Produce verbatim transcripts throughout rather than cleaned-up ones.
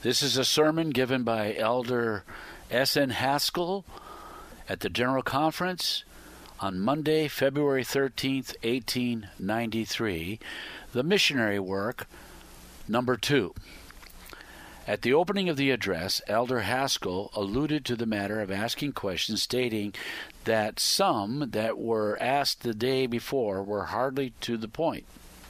This is a sermon given by Elder S N Haskell at the General Conference on Monday, February thirteenth, eighteen ninety-three, the missionary work, number two. At the opening of the address, Elder Haskell alluded to the matter of asking questions, stating that some that were asked the day before were hardly to the point.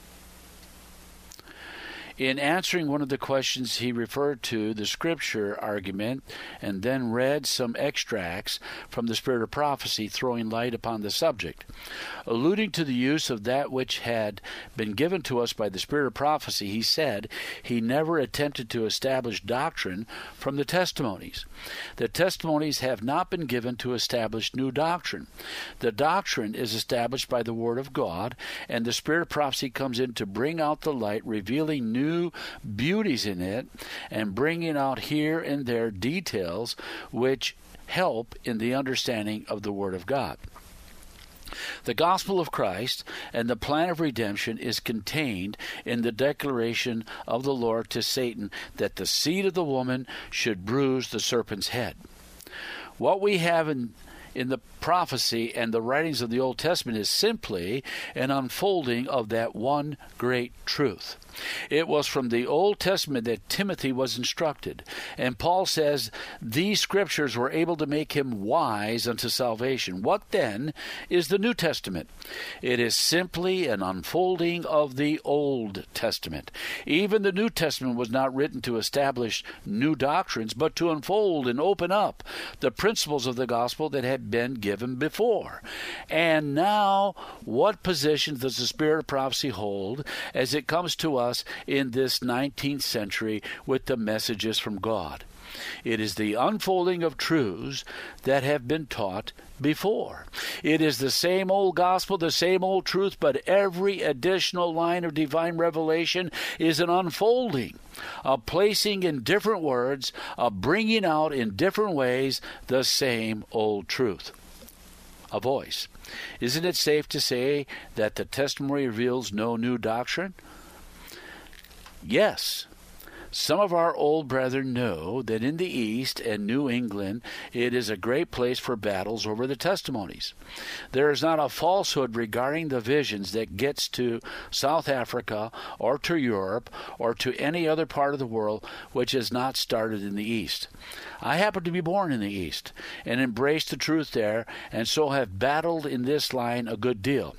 In answering one of the questions, he referred to the scripture argument and then read some extracts from the Spirit of Prophecy, throwing light upon the subject. Alluding to the use of that which had been given to us by the Spirit of Prophecy, he said he never attempted to establish doctrine from the testimonies. The testimonies have not been given to establish new doctrine. The doctrine is established by the Word of God, and the Spirit of Prophecy comes in to bring out the light, revealing new New beauties in it and bringing out here and there details which help in the understanding of the Word of God. The gospel of Christ and the plan of redemption is contained in the declaration of the Lord to Satan that the seed of the woman should bruise the serpent's head. What we have in in the prophecy and the writings of the Old Testament is simply an unfolding of that one great truth. It was from the Old Testament that Timothy was instructed, and Paul says these scriptures were able to make him wise unto salvation. What then is the New Testament? It is simply an unfolding of the Old Testament. Even the New Testament was not written to establish new doctrines, but to unfold and open up the principles of the gospel that had been given before. And now, what position does the Spirit of Prophecy hold as it comes to us in this nineteenth century with the messages from God? It is the unfolding of truths that have been taught before. It is the same old gospel, the same old truth, but every additional line of divine revelation is an unfolding, a placing in different words, a bringing out in different ways the same old truth. A voice. Isn't it safe to say that the testimony reveals no new doctrine? Yes. Some of our old brethren know that in the East and New England it is a great place for battles over the testimonies. There is not a falsehood regarding the visions that gets to South Africa or to Europe or to any other part of the world which has not started in the East. I happen to be born in the East and embraced the truth there, and so have battled in this line a good deal.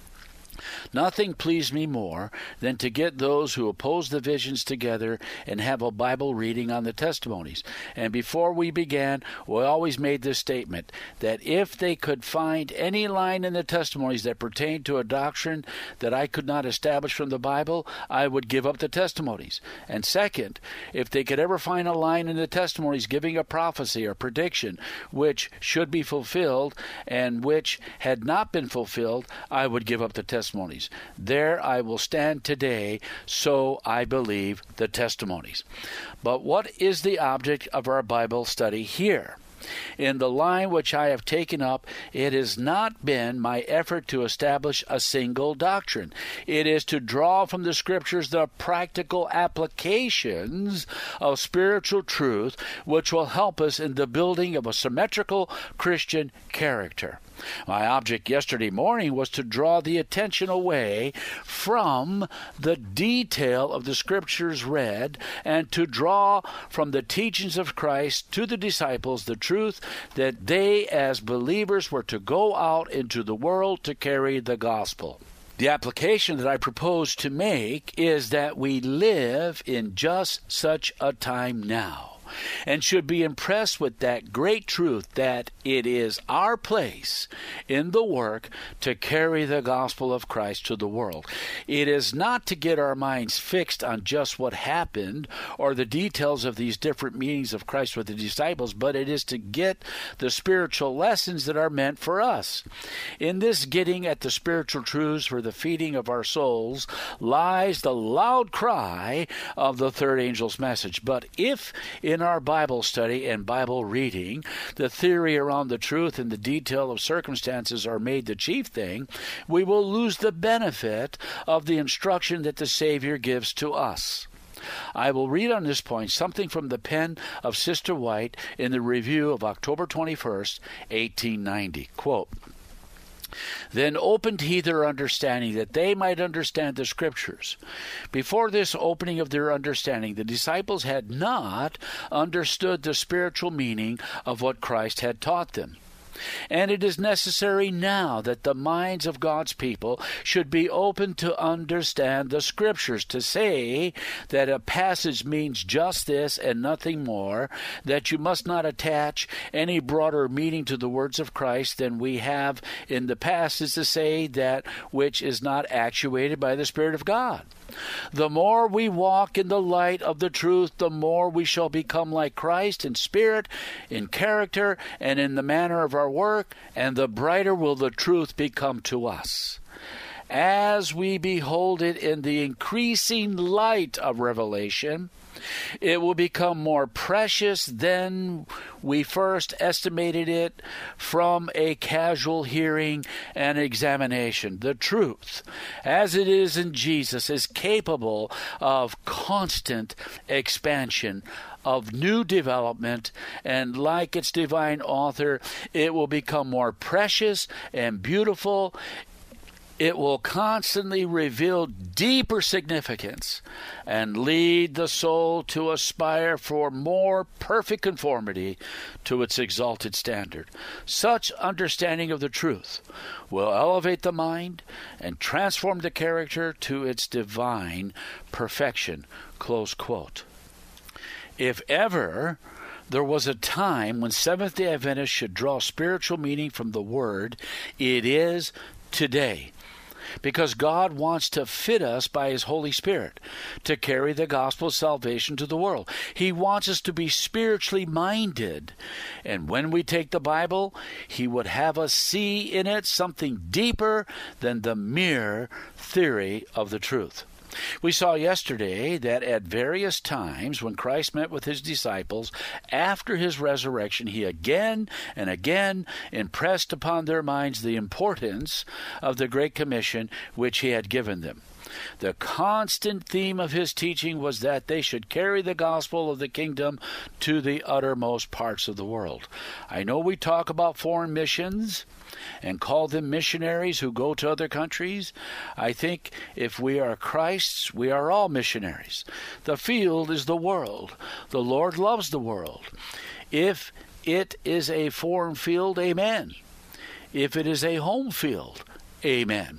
Nothing pleased me more than to get those who oppose the visions together and have a Bible reading on the testimonies. And before we began, we always made this statement, that if they could find any line in the testimonies that pertained to a doctrine that I could not establish from the Bible, I would give up the testimonies. And second, if they could ever find a line in the testimonies giving a prophecy or prediction which should be fulfilled and which had not been fulfilled, I would give up the testimonies. There I will stand today, so I believe the testimonies. But what is the object of our Bible study here? In the line which I have taken up, it has not been my effort to establish a single doctrine. It is to draw from the Scriptures the practical applications of spiritual truth which will help us in the building of a symmetrical Christian character. My object yesterday morning was to draw the attention away from the detail of the Scriptures read and to draw from the teachings of Christ to the disciples the truth that they as believers were to go out into the world to carry the gospel. The application that I propose to make is that we live in just such a time now, and should be impressed with that great truth that it is our place in the work to carry the gospel of Christ to the world. It is not to get our minds fixed on just what happened or the details of these different meetings of Christ with the disciples, but it is to get the spiritual lessons that are meant for us. In this getting at the spiritual truths for the feeding of our souls lies the loud cry of the third angel's message. But if in our Bible study and Bible reading, the theory around the truth and the detail of circumstances are made the chief thing, we will lose the benefit of the instruction that the Savior gives to us. I will read on this point something from the pen of Sister White in the review of October twenty-first, eighteen ninety. Quote, "Then opened he their understanding, that they might understand the Scriptures. Before this opening of their understanding, the disciples had not understood the spiritual meaning of what Christ had taught them. And it is necessary now that the minds of God's people should be open to understand the Scriptures. To say that a passage means just this and nothing more, that you must not attach any broader meaning to the words of Christ than we have in the past, is to say that which is not actuated by the Spirit of God. The more we walk in the light of the truth, the more we shall become like Christ in spirit, in character, and in the manner of our work, and the brighter will the truth become to us. As we behold it in the increasing light of revelation, it will become more precious than we first estimated it from a casual hearing and examination. The truth, as it is in Jesus, is capable of constant expansion, of new development, and like its divine author, it will become more precious and beautiful. It will constantly reveal deeper significance and lead the soul to aspire for more perfect conformity to its exalted standard. Such understanding of the truth will elevate the mind and transform the character to its divine perfection." Close quote. If ever there was a time when Seventh-day Adventists should draw spiritual meaning from the Word, it is today. Because God wants to fit us by His Holy Spirit to carry the gospel of salvation to the world. He wants us to be spiritually minded. And when we take the Bible, He would have us see in it something deeper than the mere theory of the truth. We saw yesterday that at various times when Christ met with His disciples after His resurrection, He again and again impressed upon their minds the importance of the Great Commission which He had given them. The constant theme of His teaching was that they should carry the gospel of the kingdom to the uttermost parts of the world. I know we talk about foreign missions and call them missionaries who go to other countries. I think if we are Christ's, we are all missionaries. The field is the world. The Lord loves the world. If it is a foreign field, amen. If it is a home field, amen.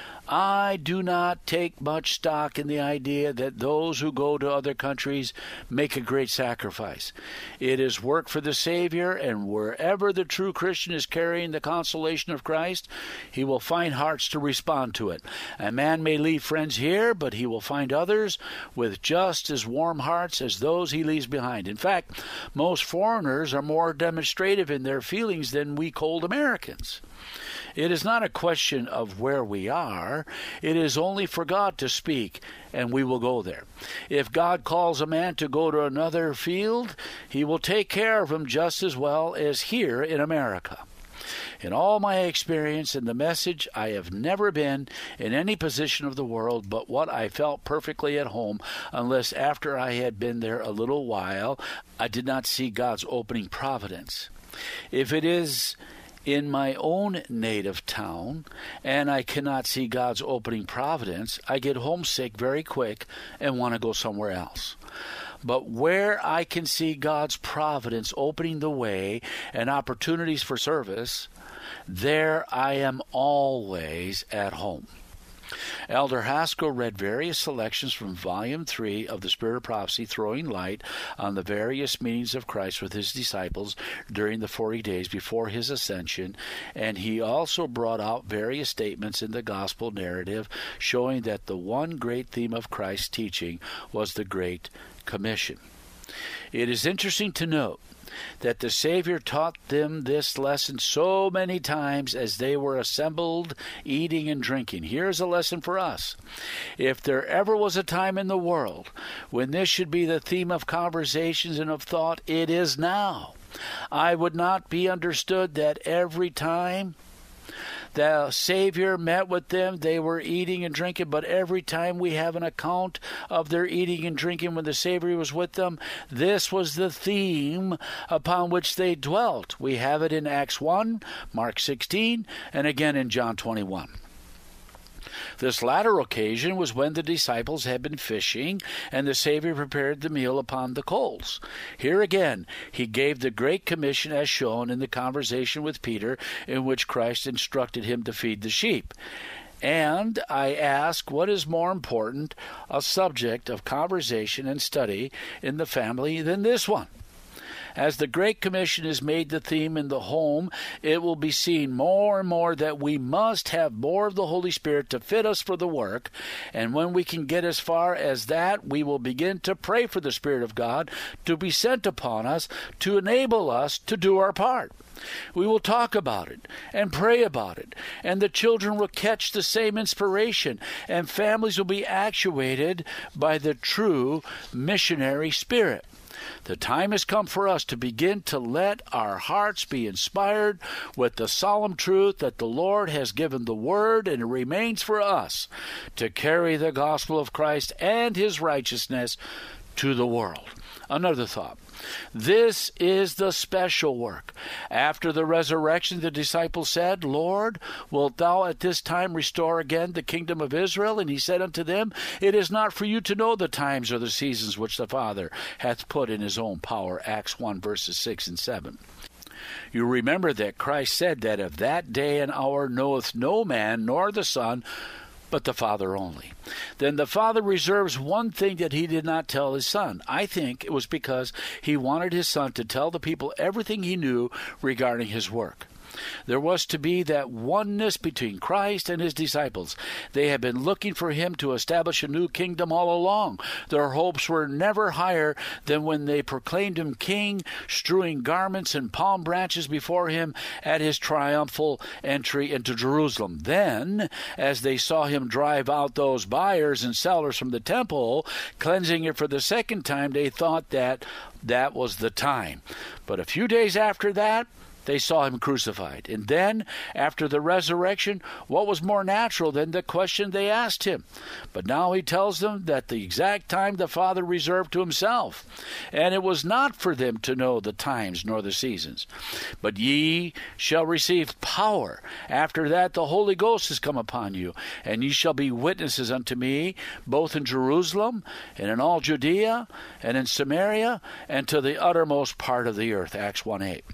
I do not take much stock in the idea that those who go to other countries make a great sacrifice. It is work for the Savior, and wherever the true Christian is carrying the consolation of Christ, he will find hearts to respond to it. A man may leave friends here, but he will find others with just as warm hearts as those he leaves behind. In fact, most foreigners are more demonstrative in their feelings than we cold Americans. It is not a question of where we are. It is only for God to speak, and we will go there. If God calls a man to go to another field, He will take care of him just as well as here in America. In all my experience in the message, I have never been in any position of the world but what I felt perfectly at home, unless after I had been there a little while, I did not see God's opening providence. If it is in my own native town, and I cannot see God's opening providence, I get homesick very quick and want to go somewhere else. But where I can see God's providence opening the way and opportunities for service, there I am always at home. Elder Haskell read various selections from Volume three of the Spirit of Prophecy, throwing light on the various meanings of Christ with His disciples during the forty days before His ascension, and he also brought out various statements in the gospel narrative showing that the one great theme of Christ's teaching was the Great Commission. It is interesting to note that the Savior taught them this lesson so many times as they were assembled, eating and drinking. Here's a lesson for us. If there ever was a time in the world when this should be the theme of conversations and of thought, it is now. I would not be understood that every time The Savior met with them. They were eating and drinking, but every time we have an account of their eating and drinking when the Savior was with them, this was the theme upon which they dwelt. We have it in Acts one, Mark sixteen, and again in John twenty-one. This latter occasion was when the disciples had been fishing, and the Savior prepared the meal upon the coals. Here again, he gave the Great Commission as shown in the conversation with Peter, in which Christ instructed him to feed the sheep. And I ask, what is more important, a subject of conversation and study in the family than this one? As the Great Commission is made the theme in the home, it will be seen more and more that we must have more of the Holy Spirit to fit us for the work, and when we can get as far as that, we will begin to pray for the Spirit of God to be sent upon us to enable us to do our part. We will talk about it and pray about it, and the children will catch the same inspiration, and families will be actuated by the true missionary spirit. The time has come for us to begin to let our hearts be inspired with the solemn truth that the Lord has given the Word, and it remains for us to carry the gospel of Christ and His righteousness to the world. Another thought. This is the special work. After the resurrection, the disciples said, Lord, wilt thou at this time restore again the kingdom of Israel? And he said unto them, It is not for you to know the times or the seasons which the Father hath put in his own power. Acts one, verses six and seven. You remember that Christ said that of that day and hour knoweth no man nor the Son, but the Father only. Then the Father reserves one thing that he did not tell his Son. I think it was because he wanted his Son to tell the people everything he knew regarding his work. There was to be that oneness between Christ and his disciples. They had been looking for him to establish a new kingdom all along. Their hopes were never higher than when they proclaimed him king, strewing garments and palm branches before him at his triumphal entry into Jerusalem. Then, as they saw him drive out those buyers and sellers from the temple, cleansing it for the second time, they thought that that was the time. But a few days after that, they saw him crucified. And then, after the resurrection, what was more natural than the question they asked him? But now he tells them that the exact time the Father reserved to himself. And it was not for them to know the times nor the seasons. But ye shall receive power. After that the Holy Ghost is come upon you. And ye shall be witnesses unto me, both in Jerusalem, and in all Judea, and in Samaria, and to the uttermost part of the earth. Acts one eight.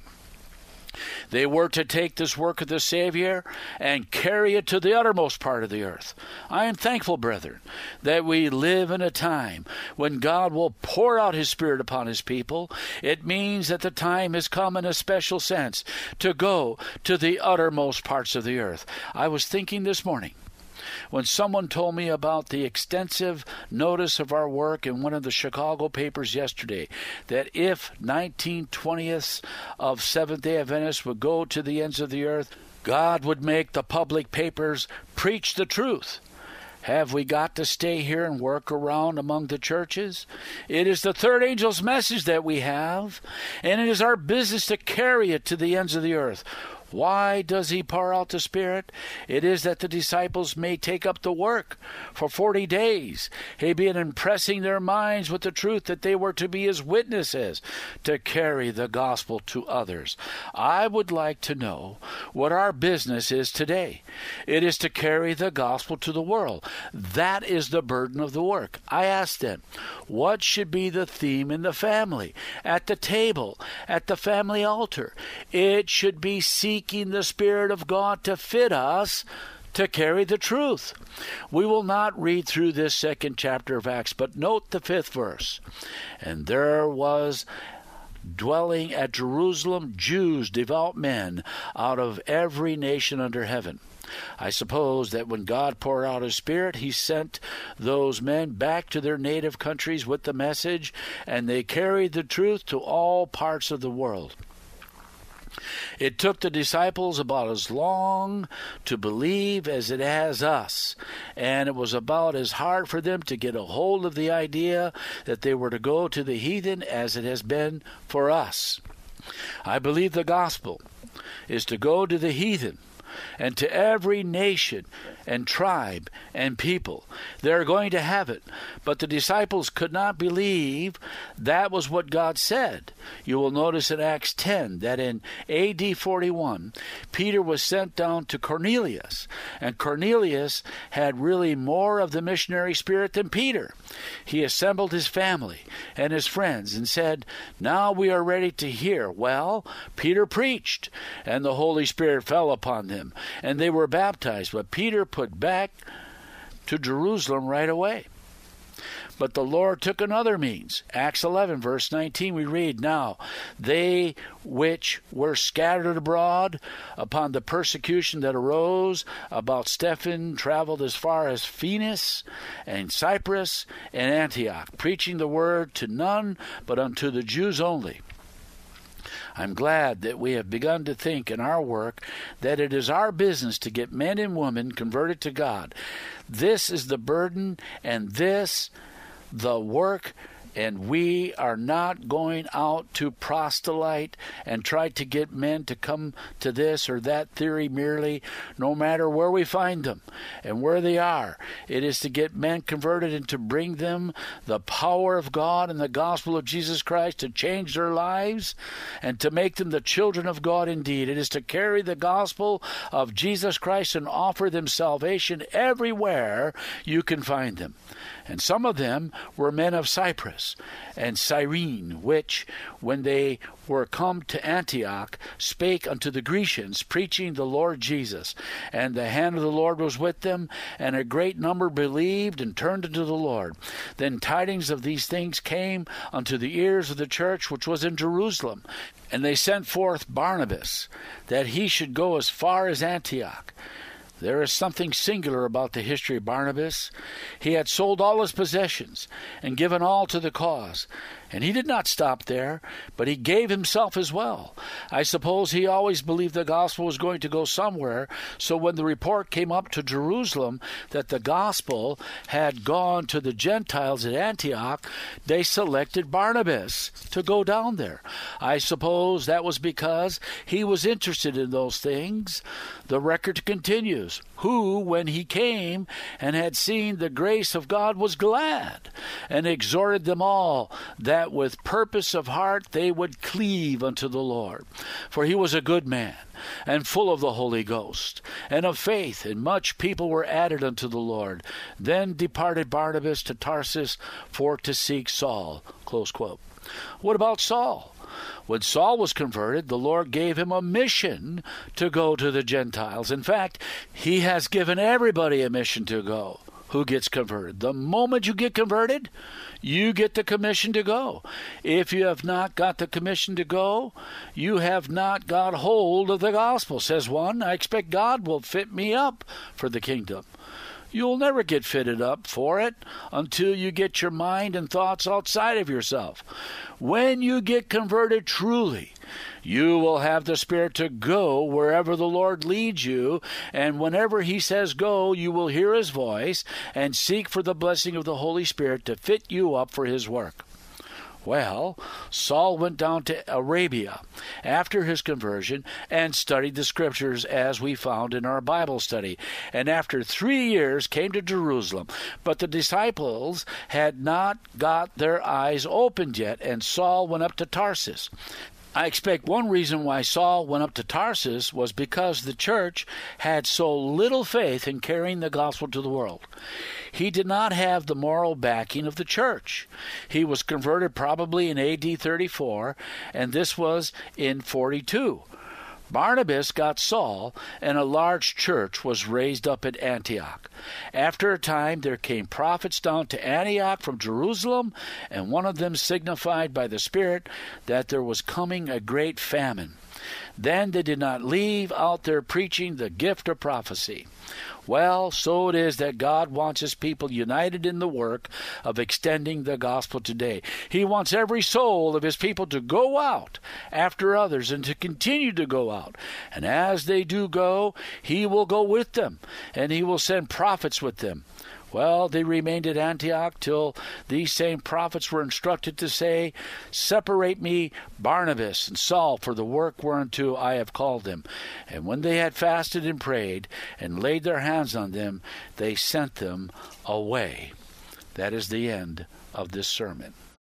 They were to take this work of the Savior and carry it to the uttermost part of the earth. I am thankful, brethren, that we live in a time when God will pour out his Spirit upon his people. It means that the time has come in a special sense to go to the uttermost parts of the earth. I was thinking this morning, when someone told me about the extensive notice of our work in one of the Chicago papers yesterday, that if nineteen twentieths of Seventh-day Adventists would go to the ends of the earth, God would make the public papers preach the truth. Have we got to stay here and work around among the churches? It is the third angel's message that we have, and it is our business to carry it to the ends of the earth. Why does he pour out the Spirit? It is that the disciples may take up the work for forty days, he being impressing their minds with the truth that they were to be his witnesses to carry the gospel to others. I would like to know what our business is today. It is to carry the gospel to the world. That is the burden of the work. I ask them, what should be the theme in the family, at the table, at the family altar? It should be seeking Seeking the Spirit of God to fit us to carry the truth. We will not read through this second chapter of Acts, but note the fifth verse. And there was dwelling at Jerusalem Jews, devout men, out of every nation under heaven. I suppose that when God poured out his Spirit, he sent those men back to their native countries with the message, and they carried the truth to all parts of the world. It took the disciples about as long to believe as it has us, and it was about as hard for them to get a hold of the idea that they were to go to the heathen as it has been for us. I believe the gospel is to go to the heathen and to every nation and tribe and people. They're going to have it. But the disciples could not believe that was what God said. You will notice in Acts ten that in A D forty-one, Peter was sent down to Cornelius, and Cornelius had really more of the missionary spirit than Peter. He assembled his family and his friends and said, "Now we are ready to hear." Well, Peter preached, and the Holy Spirit fell upon them, and they were baptized. But Peter put back to Jerusalem right away. But the Lord took another means. Acts eleven, verse nineteen, we read, "Now they which were scattered abroad upon the persecution that arose about Stephen traveled as far as Phoenix and Cyprus and Antioch, preaching the word to none but unto the Jews only." I'm glad that we have begun to think in our work that it is our business to get men and women converted to God. This is the burden, and this the work, and we are not going out to proselyte and try to get men to come to this or that theory merely, no matter where we find them and where they are. It is to get men converted and to bring them the power of God and the gospel of Jesus Christ to change their lives and to make them the children of God indeed. It is to carry the gospel of Jesus Christ and offer them salvation everywhere you can find them. And some of them were men of Cyprus and Cyrene, which, when they were come to Antioch, spake unto the Grecians, preaching the Lord Jesus. And the hand of the Lord was with them, and a great number believed and turned unto the Lord. Then tidings of these things came unto the ears of the church which was in Jerusalem. And they sent forth Barnabas, that he should go as far as Antioch. There is something singular about the history of Barnabas. He had sold all his possessions and given all to the cause. And he did not stop there, but he gave himself as well. I suppose he always believed the gospel was going to go somewhere, so when the report came up to Jerusalem that the gospel had gone to the Gentiles at Antioch, they selected Barnabas to go down there. I suppose that was because he was interested in those things. The record continues, who, when he came and had seen the grace of God, was glad, and exhorted them all that that with purpose of heart they would cleave unto the Lord. For he was a good man, and full of the Holy Ghost, and of faith, and much people were added unto the Lord. Then departed Barnabas to Tarsus for to seek Saul. Close quote. What about Saul? When Saul was converted, the Lord gave him a mission to go to the Gentiles. In fact, he has given everybody a mission to go who gets converted. The moment you get converted, you get the commission to go. If you have not got the commission to go, you have not got hold of the gospel. Says one, I expect God will fit me up for the kingdom. You'll never get fitted up for it until you get your mind and thoughts outside of yourself. When you get converted truly, you will have the Spirit to go wherever the Lord leads you, and whenever He says go, you will hear His voice and seek for the blessing of the Holy Spirit to fit you up for His work. Well, Saul went down to Arabia after his conversion and studied the Scriptures as we found in our Bible study, and after three years came to Jerusalem. But the disciples had not got their eyes opened yet, and Saul went up to Tarsus. I expect one reason why Saul went up to Tarsus was because the church had so little faith in carrying the gospel to the world. He did not have the moral backing of the church. He was converted probably in A D thirty-four, and this was in forty-two. Barnabas got Saul, and a large church was raised up at Antioch. After a time there came prophets down to Antioch from Jerusalem, and one of them signified by the Spirit that there was coming a great famine. Then they did not leave out their preaching the gift of prophecy. Well, so it is that God wants His people united in the work of extending the gospel today. He wants every soul of His people to go out after others and to continue to go out. And as they do go, He will go with them, and He will send prophets with them. Well, they remained at Antioch till these same prophets were instructed to say, Separate me Barnabas and Saul for the work whereunto I have called them. And when they had fasted and prayed and laid their hands on them, they sent them away. That is the end of this sermon.